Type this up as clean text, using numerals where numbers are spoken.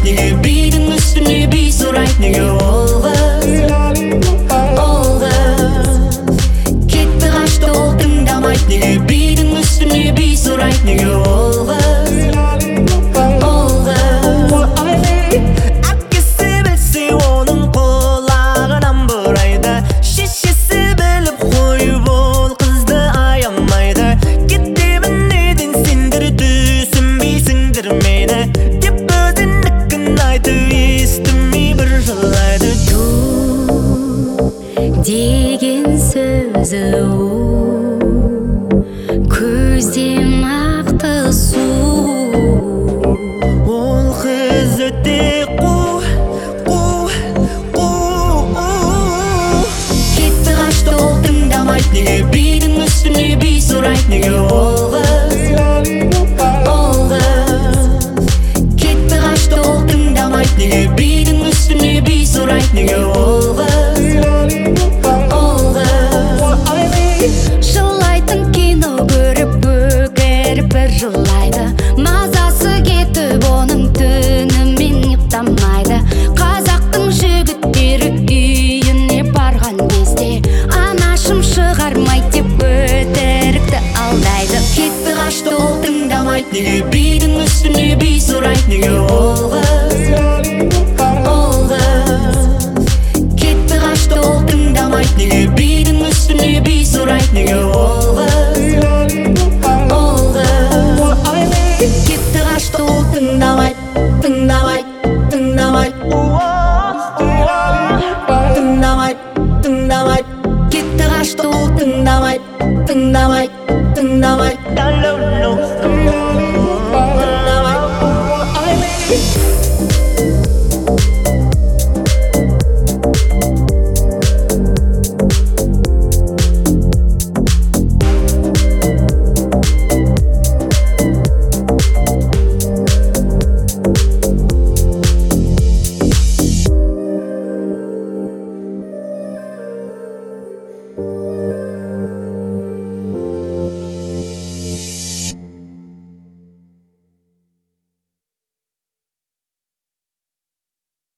Неге бидің үстіне би сұрайды, неге ол қыз кетті қашты ол тыңдамайды. Неге бидің үстіне би сұрайды, неге ол қыз әпкесі білсе оның құлағынан бұрайды, шешесі біліп қойып ол қызды аямайды. Кетемін неден сендер түсінбейсіңдер мені деп өзінікін айтып естімей бір жылайды. Деген сөзі көзде мақты су. Ол қыз өте кетті қашты ол тыңдамайды. Неге бидің үстіне би сұрайды, неге ол қыз кетті қашты ол тыңдамайды. Неге бидің үстіне би сұрайды, неге ол қыз Жылайтын кино көріп бөгеріп бір жылайды, мазасы кетіп оның түнімен ұйықтамайды. Қазақтың жігіттері үйіне барған кезде анашым шығармайды деп өтірікті алдайды. кетті қашты ол тыңдамайды. Неге бидің үстіне би сұрайды, неге ол қыз кетті қашты ол тыңдамайды. Неге бидің үстіне би сұрайды, неге ол қыз кетті қашты ол тыңдамайды, тыңдамайды, тыңдамайды, тыңдамайды, кетті қашты ол тыңдамайды, тыңдамайды, тыңдамайды.